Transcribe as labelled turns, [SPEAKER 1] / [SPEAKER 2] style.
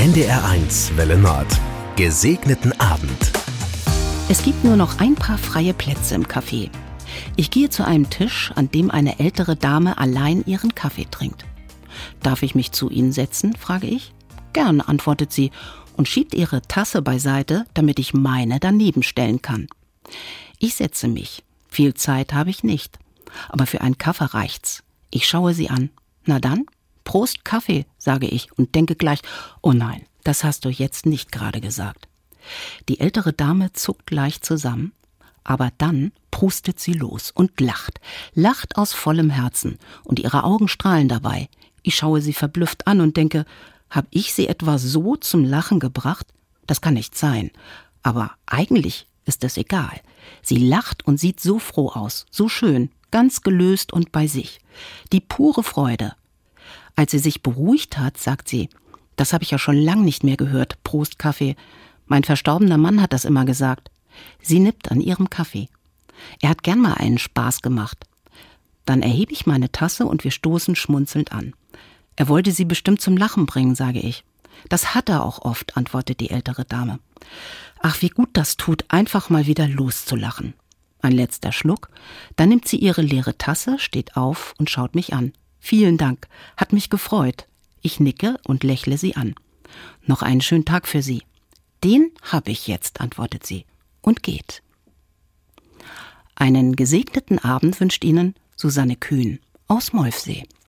[SPEAKER 1] NDR1 Welle Nord. Gesegneten Abend.
[SPEAKER 2] Es gibt nur noch ein paar freie Plätze im Café. Ich gehe zu einem Tisch, an dem eine ältere Dame allein ihren Kaffee trinkt. »Darf ich mich zu Ihnen setzen?« frage ich. »Gern«, antwortet sie und schiebt ihre Tasse beiseite, damit ich meine daneben stellen kann. Ich setze mich. Viel Zeit habe ich nicht. Aber für einen Kaffee reicht's. Ich schaue sie an. »Na dann, Prost Kaffee«, sage ich und denke gleich, »Oh nein, das hast du jetzt nicht gerade gesagt.« Die ältere Dame zuckt leicht zusammen, aber dann prustet sie los und lacht aus vollem Herzen und ihre Augen strahlen dabei. Ich schaue sie verblüfft an und denke, hab ich sie etwa so zum Lachen gebracht? Das kann nicht sein. Aber eigentlich ist es egal. Sie lacht und sieht so froh aus, so schön, ganz gelöst und bei sich. Die pure Freude. Als sie sich beruhigt hat, sagt sie, das habe ich ja schon lang nicht mehr gehört, Prost Kaffee. Mein verstorbener Mann hat das immer gesagt. Sie nippt an ihrem Kaffee. Er hat gern mal einen Spaß gemacht. Dann erhebe ich meine Tasse und wir stoßen schmunzelnd an. Er wollte sie bestimmt zum Lachen bringen, sage ich. Das hat er auch oft, antwortet die ältere Dame. Ach, wie gut das tut, einfach mal wieder loszulachen. Ein letzter Schluck, dann nimmt sie ihre leere Tasse, steht auf und schaut mich an. Vielen Dank, hat mich gefreut. Ich nicke und lächle sie an. Noch einen schönen Tag für Sie. Den habe ich jetzt, antwortet sie und geht. Einen gesegneten Abend wünscht Ihnen Susanne Kühn aus Molfsee.